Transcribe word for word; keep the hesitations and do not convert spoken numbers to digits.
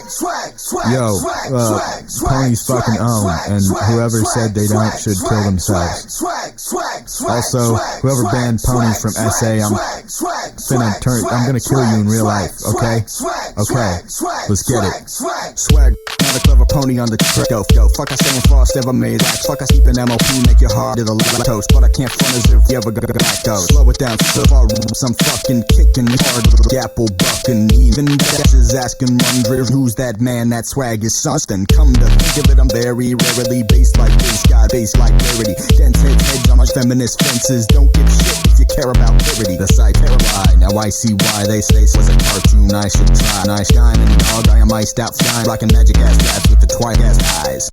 Yo, uh, Pony's fucking own, and whoever said they don't should kill themselves. Also, whoever banned Pony from S A, I'm finna turn, I'm gonna kill you in real life, okay? Okay, let's get it. Swag, not a clever pony on the track. Yo, yo, fuck I saying Frost ever made that. Fuck I keep an M O P, make your heart to the toast. But I can't front as if you ever got back though. Slow it down, so far, some fucking kicking hard, apple bucking. Even that's is asking, wondering who's that man, that swag is something. Come to think of it, I'm very rarely based like this guy, based like clarity. Dense heads, heads on my feminist fences. Don't give shit if you care about clarity. The side paralyzed, now I see why they say this was a cartoon I should try. Nice diamond dog, I am iced out flying, rocking magic ass raps with the twilight ass eyes.